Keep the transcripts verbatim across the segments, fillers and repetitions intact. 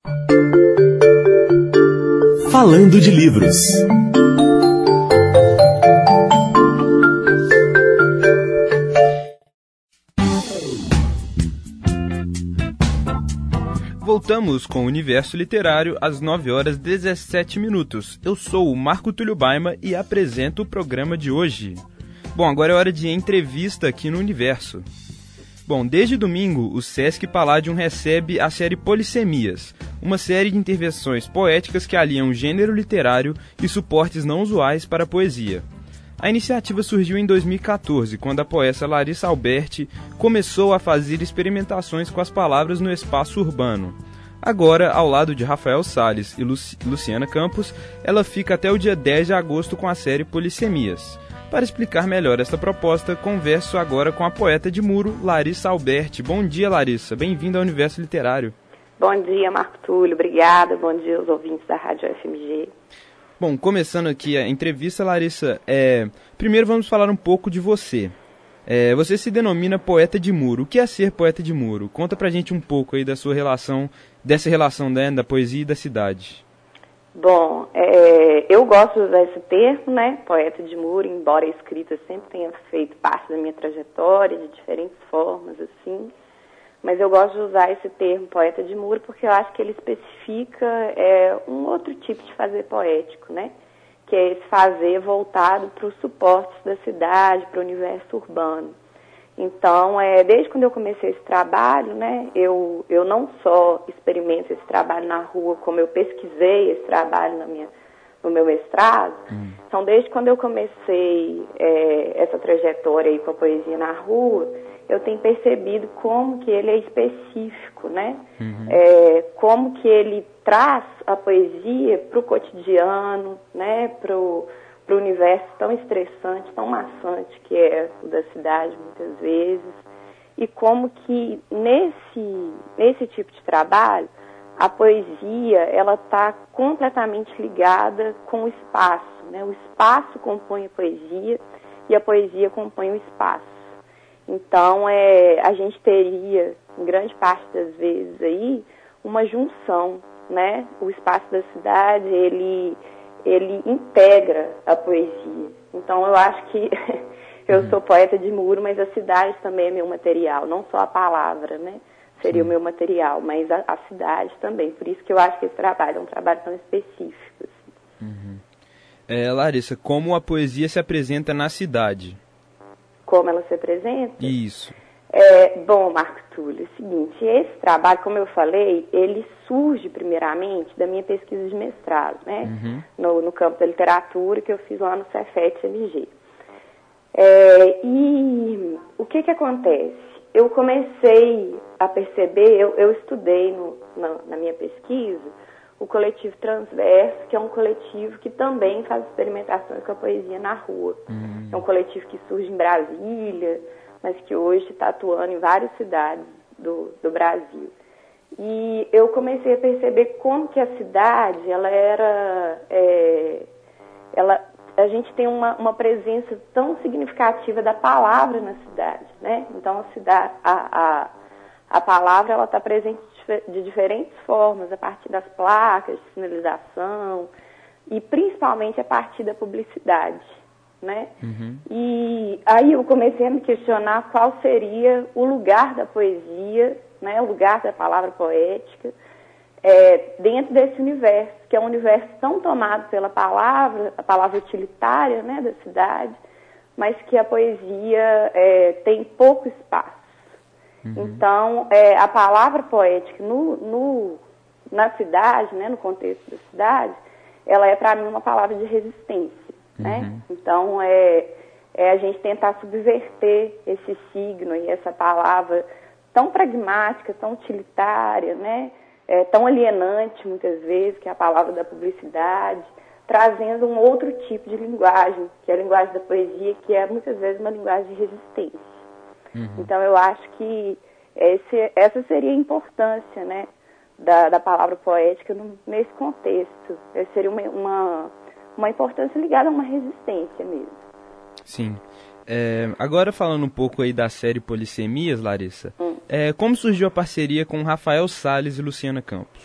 Falando de livros. Voltamos com o Universo Literário às nove horas e dezessete minutos. Eu sou o Marco Túlio Baima e apresento o programa de hoje. Bom, agora é hora de entrevista aqui no Universo. Bom, desde domingo, o Sesc Palladium recebe a série Polissemias, uma série de intervenções poéticas que aliam gênero literário e suportes não usuais para a poesia. A iniciativa surgiu em dois mil e quatorze, quando a poeta Larissa Alberti começou a fazer experimentações com as palavras no espaço urbano. Agora, ao lado de Rafael Salles e Luci- Luciana Campos, ela fica até o dia dez de agosto com a série Polissemias. Para explicar melhor esta proposta, converso agora com a poeta de muro, Larissa Alberti. Bom dia, Larissa. Bem-vinda ao Universo Literário. Bom dia, Marco Túlio. Obrigada. Bom dia aos ouvintes da Rádio F M G. Bom, começando aqui a entrevista, Larissa, é... primeiro vamos falar um pouco de você. É... Você se denomina poeta de muro. O que é ser poeta de muro? Conta pra gente um pouco aí da sua relação, dessa relação, né, da poesia e da cidade. Bom, é, eu gosto de usar esse termo, né, poeta de muro, embora a escrita sempre tenha feito parte da minha trajetória, de diferentes formas, assim, mas eu gosto de usar esse termo poeta de muro porque eu acho que ele especifica é, um outro tipo de fazer poético, né, que é esse fazer voltado para os suportes da cidade, para o universo urbano. Então, é, desde quando eu comecei esse trabalho, né, eu, eu não só experimento esse trabalho na rua, como eu pesquisei esse trabalho na minha, no meu mestrado. Hum. Então, desde quando eu comecei é, essa trajetória aí com a poesia na rua, eu tenho percebido como que ele é específico, né? Uhum. É, como que ele traz a poesia para o cotidiano, né, para o para o universo tão estressante, tão maçante que é o da cidade muitas vezes, e como que nesse, nesse tipo de trabalho a poesia ela está completamente ligada com o espaço, né? O espaço compõe a poesia e a poesia compõe o espaço. Então é, a gente teria, em grande parte das vezes aí, uma junção, né? O espaço da cidade, ele ele integra a poesia. Então, eu acho que eu sou poeta de muro, mas a cidade também é meu material, não só a palavra, né? Seria Sim. o meu material, mas a, a cidade também. Por isso que eu acho que esse trabalho é um trabalho tão específico. Assim. Uhum. É, Larissa, como a poesia se apresenta na cidade? Como ela se apresenta? Isso. É, bom, Marco Túlio, é o seguinte, esse trabalho, como eu falei, ele surge primeiramente da minha pesquisa de mestrado, né, uhum. no, no campo da literatura que eu fiz lá no Cefet M G. É, e o que que acontece? Eu comecei a perceber, eu, eu estudei no, na, na minha pesquisa o coletivo Transverso, que é um coletivo que também faz experimentações com a poesia na rua. Uhum. É um coletivo que surge em Brasília, mas que hoje está atuando em várias cidades do, do Brasil. E eu comecei a perceber como que a cidade, ela era, é, ela, a gente tem uma, uma presença tão significativa da palavra na cidade, né? Então, a, cidade, a, a, a palavra, ela está presente de diferentes formas, a partir das placas de sinalização e principalmente a partir da publicidade. Né? Uhum. E aí eu comecei a me questionar qual seria o lugar da poesia, né? O lugar da palavra poética é, dentro desse universo, que é um universo tão tomado pela palavra, a palavra utilitária, né, da cidade, mas que a poesia é, tem pouco espaço. Uhum. Então, é, a palavra poética no, no, na cidade, né, no contexto da cidade, ela é para mim uma palavra de resistência. Né? Uhum. Então, é, é a gente tentar subverter esse signo e essa palavra tão pragmática, tão utilitária, né? É, tão alienante, muitas vezes, que é a palavra da publicidade, trazendo um outro tipo de linguagem, que é a linguagem da poesia, que é, muitas vezes, uma linguagem de resistência. Uhum. Então, eu acho que esse, essa seria a importância, né, da, da palavra poética no, nesse contexto. Essa seria uma... uma uma importância ligada a uma resistência mesmo. Sim. É, agora falando um pouco aí da série Polissemias, Larissa, hum. é, como surgiu a parceria com Rafael Salles e Luciana Campos?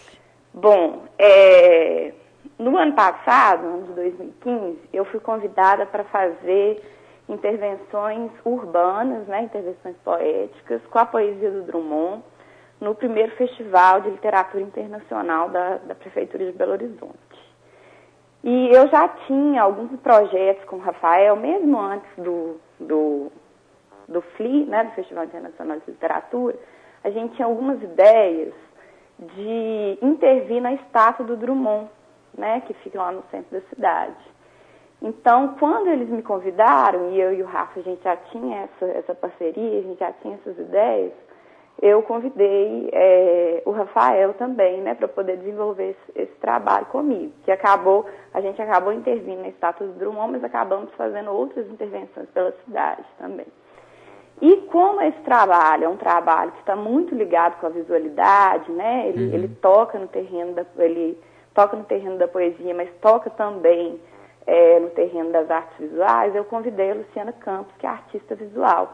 Bom, é, no ano passado, no ano de dois mil e quinze, eu fui convidada para fazer intervenções urbanas, né, intervenções poéticas, com a poesia do Drummond, no primeiro Festival de Literatura Internacional da, da Prefeitura de Belo Horizonte. E eu já tinha alguns projetos com o Rafael, mesmo antes do, do, do F L I, né, do Festival Internacional de Literatura, a gente tinha algumas ideias de intervir na estátua do Drummond, né, que fica lá no centro da cidade. Então, quando eles me convidaram, e eu e o Rafa, a gente já tinha essa, essa parceria, a gente já tinha essas ideias, eu convidei é, o Rafael também, né, para poder desenvolver esse, esse trabalho comigo, que acabou, a gente acabou intervindo na estátua do Drummond, mas acabamos fazendo outras intervenções pela cidade também. E como esse trabalho é um trabalho que está muito ligado com a visualidade, né, ele, uhum. ele toca no terreno da, ele toca no terreno da poesia, mas toca também é, no terreno das artes visuais, eu convidei a Luciana Campos, que é artista visual.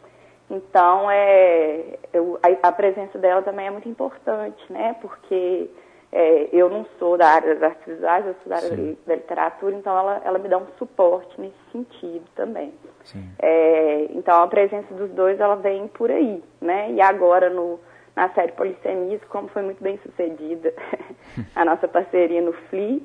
Então, é, eu, a, a presença dela também é muito importante, né? Porque é, eu não sou da área das artes visuais, eu sou da área Sim. da literatura, então ela, ela me dá um suporte nesse sentido também. É, então, a presença dos dois, ela vem por aí, né? E agora, no, na série Polissemias, como foi muito bem sucedida a nossa parceria no F L I,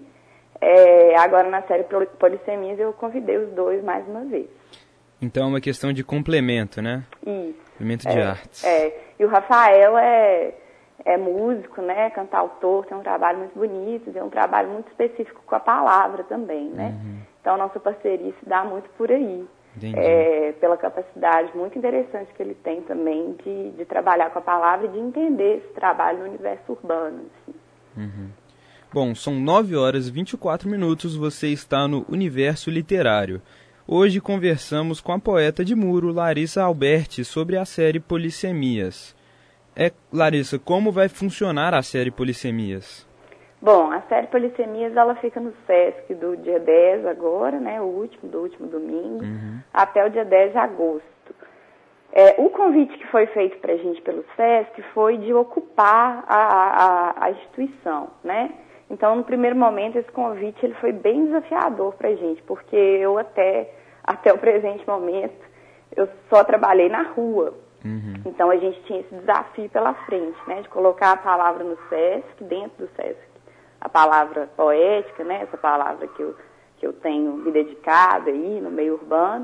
é, agora na série Polissemias eu convidei os dois mais uma vez. Então é uma questão de complemento, né? Isso. Complemento de é, artes. É. E o Rafael é, é músico, né? Cantautor, tem um trabalho muito bonito, tem um trabalho muito específico com a palavra também, né? Uhum. Então a nossa parceria se dá muito por aí. É, pela capacidade muito interessante que ele tem também de, de trabalhar com a palavra e de entender esse trabalho no universo urbano. Assim. Uhum. Bom, são nove horas e vinte e quatro minutos, você está no Universo Literário. Hoje conversamos com a poeta de Muro, Larissa Alberti, sobre a série Polissemias. É, Larissa, como vai funcionar a série Polissemias? Bom, a série Polissemias, ela fica no Sesc do dia dez agora, né, o último, do último domingo, uhum. até o dia dez de agosto. É, o convite que foi feito para a gente pelo Sesc foi de ocupar a, a, a instituição, né? Então, no primeiro momento, esse convite ele foi bem desafiador para a gente, porque eu até, até o presente momento, eu só trabalhei na rua. Uhum. Então, a gente tinha esse desafio pela frente, né, de colocar a palavra no Sesc, dentro do Sesc, a palavra poética, né, essa palavra que eu, que eu tenho me dedicado aí no meio urbano.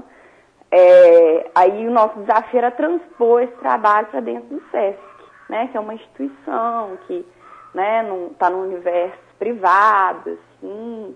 É, aí o nosso desafio era transpor esse trabalho para dentro do Sesc, né, que é uma instituição que né, está no universo privado, assim.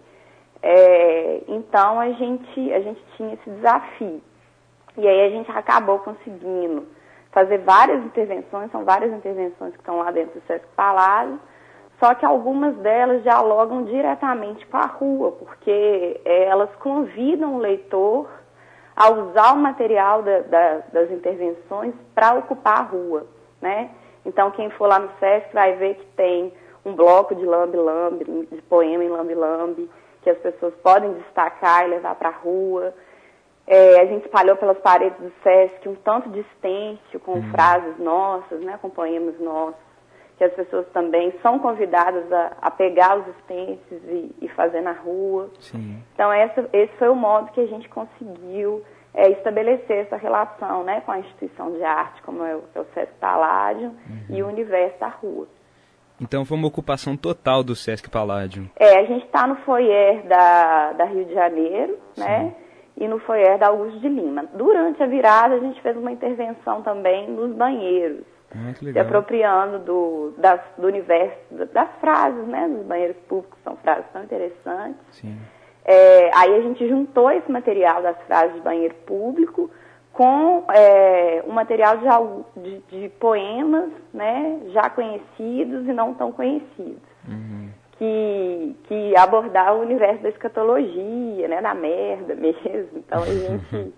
É, então a gente, a gente tinha esse desafio. E aí a gente acabou conseguindo fazer várias intervenções, são várias intervenções que estão lá dentro do Sesc Palácio, só que algumas delas dialogam diretamente com a rua, porque é, elas convidam o leitor a usar o material da, da, das intervenções para ocupar a rua, né? Então, quem for lá no Sesc vai ver que tem um bloco de lambe-lambe, de poema em lambe-lambe, que as pessoas podem destacar e levar para a rua. É, a gente espalhou pelas paredes do Sesc um tanto de stencil com uhum. frases nossas, né, com poemas nossos, que as pessoas também são convidadas a, a pegar os stencils e, e fazer na rua. Sim. Então, essa, esse foi o modo que a gente conseguiu é, estabelecer essa relação, né, com a instituição de arte, como é o, é o Sesc Paládio, uhum. e o universo da rua. Então foi uma ocupação total do Sesc Paládio. É, a gente está no foyer da, da Rio de Janeiro, Sim. né, e no foyer da Augusto de Lima. Durante a virada, a gente fez uma intervenção também nos banheiros, ah, que se apropriando do, das, do universo, das frases, né, dos banheiros públicos, são frases tão interessantes. Sim. É, aí a gente juntou esse material das frases de banheiro público com é, um material de, de, de poemas, né, já conhecidos e não tão conhecidos, uhum. que, que abordar o universo da escatologia, né, da merda mesmo. Então a gente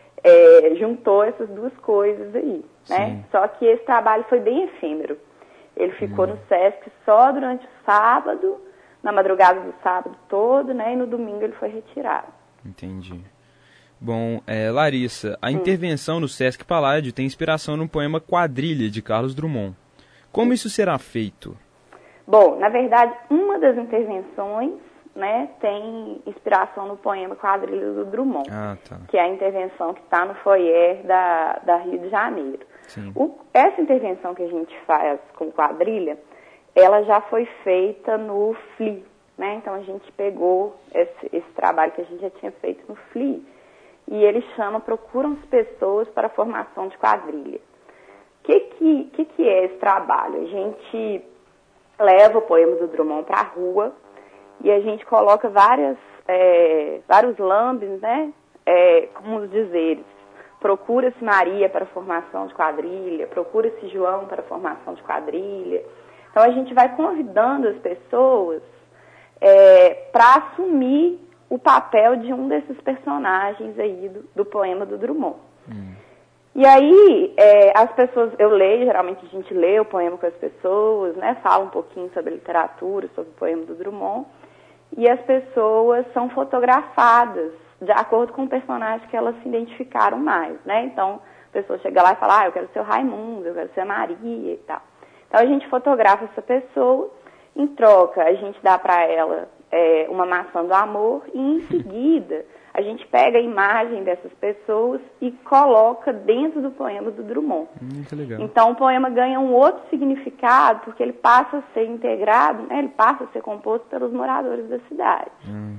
é, juntou essas duas coisas aí, né? Só que esse trabalho foi bem efêmero. Ele ficou uhum. no Sesc só durante o sábado, na madrugada do sábado todo, né, e no domingo ele foi retirado. Entendi. Bom, é, Larissa, a hum. intervenção no Sesc Paládio tem inspiração no poema Quadrilha, de Carlos Drummond. Como isso será feito? Bom, na verdade, uma das intervenções, né, tem inspiração no poema Quadrilha do Drummond, ah, tá. que é a intervenção que está no foyer da, da Rio de Janeiro. O, essa intervenção que a gente faz com quadrilha, ela já foi feita no F L I, né? Então a gente pegou esse, esse trabalho que a gente já tinha feito no F L I e ele chama Procuram-se Pessoas para a Formação de Quadrilha. O que, que, que, que é esse trabalho? A gente leva o poema do Drummond para a rua e a gente coloca várias, é, vários lambes, né? É, como os dizeres. Procura-se Maria para a formação de quadrilha, procura-se João para a formação de quadrilha. Então a gente vai convidando as pessoas é, para assumir o papel de um desses personagens aí do, do poema do Drummond. Hum. E aí é, as pessoas, eu leio, geralmente a gente lê o poema com as pessoas, né, fala um pouquinho sobre a literatura, sobre o poema do Drummond, e as pessoas são fotografadas de acordo com o personagem que elas se identificaram mais, né? Então, a pessoa chega lá e fala, ah, eu quero ser o Raimundo, eu quero ser a Maria e tal. Então, a gente fotografa essa pessoa, em troca, a gente dá para ela é, uma maçã do amor e, em seguida, a gente pega a imagem dessas pessoas e coloca dentro do poema do Drummond. Muito legal. Então, o poema ganha um outro significado, porque ele passa a ser integrado, né? Ele passa a ser composto pelos moradores da cidade. Hum.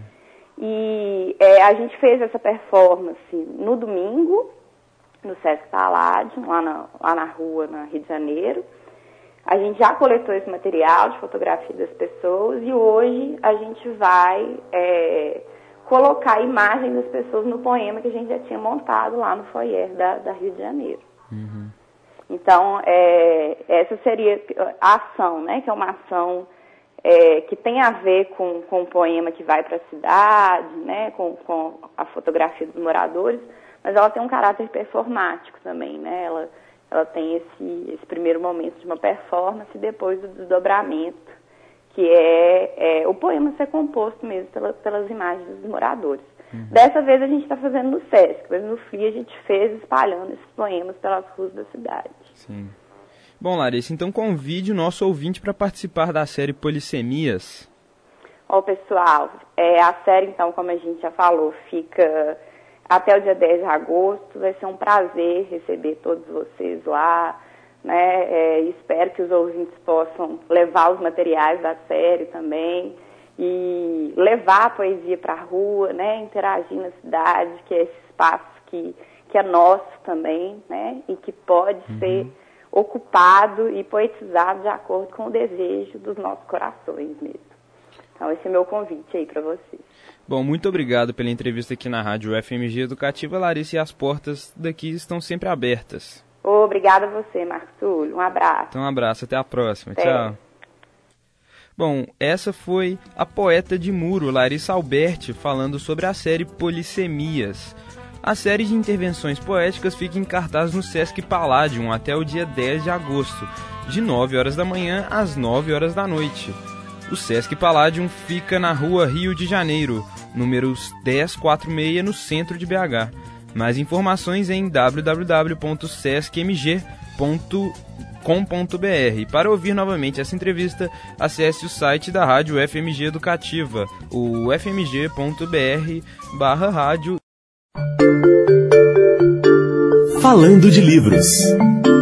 E é, a gente fez essa performance no domingo, no Sesc Palladium, lá na, lá na rua, na Rio de Janeiro. A gente já coletou esse material de fotografia das pessoas e hoje a gente vai é, colocar a imagem das pessoas no poema que a gente já tinha montado lá no foyer da, da Rio de Janeiro. Uhum. Então, é, essa seria a ação, né, que é uma ação... É, que tem a ver com, com o poema que vai para a cidade, né, com, com a fotografia dos moradores, mas ela tem um caráter performático também, né, ela, ela tem esse, esse primeiro momento de uma performance e depois do desdobramento, que é, é o poema ser composto mesmo pela, pelas imagens dos moradores. Uhum. Dessa vez a gente está fazendo no Sesc, mas no F L I a gente fez espalhando esses poemas pelas ruas da cidade. Sim. Bom, Larissa, então convide o nosso ouvinte para participar da série Polissemias. Ó, pessoal, é, a série, então, como a gente já falou, fica até o dia dez de agosto. Vai ser um prazer receber todos vocês lá, né? É, espero que os ouvintes possam levar os materiais da série também e levar a poesia para a rua, né? Interagir na cidade, que é esse espaço que, que é nosso também, né? E que pode uhum. ser ocupado e poetizado de acordo com o desejo dos nossos corações mesmo. Então, esse é o meu convite aí para vocês. Bom, muito obrigado pela entrevista aqui na Rádio F M G Educativa, Larissa, e as portas daqui estão sempre abertas. Obrigada a você, Marco Túlio. Um abraço. Então, um abraço. Até a próxima. Até. Tchau. Bom, essa foi a poeta de muro, Larissa Alberti, falando sobre a série Polissemias. A série de intervenções poéticas fica em cartaz no Sesc Palladium até o dia dez de agosto, de nove horas da manhã às nove horas da noite. O Sesc Palladium fica na rua Rio de Janeiro, números dez quarenta e seis, no centro de B H. Mais informações em w w w ponto sesc m g ponto com ponto b r. Para ouvir novamente essa entrevista, acesse o site da Rádio F M G Educativa, o f m g ponto b r barra rádio. Falando de livros.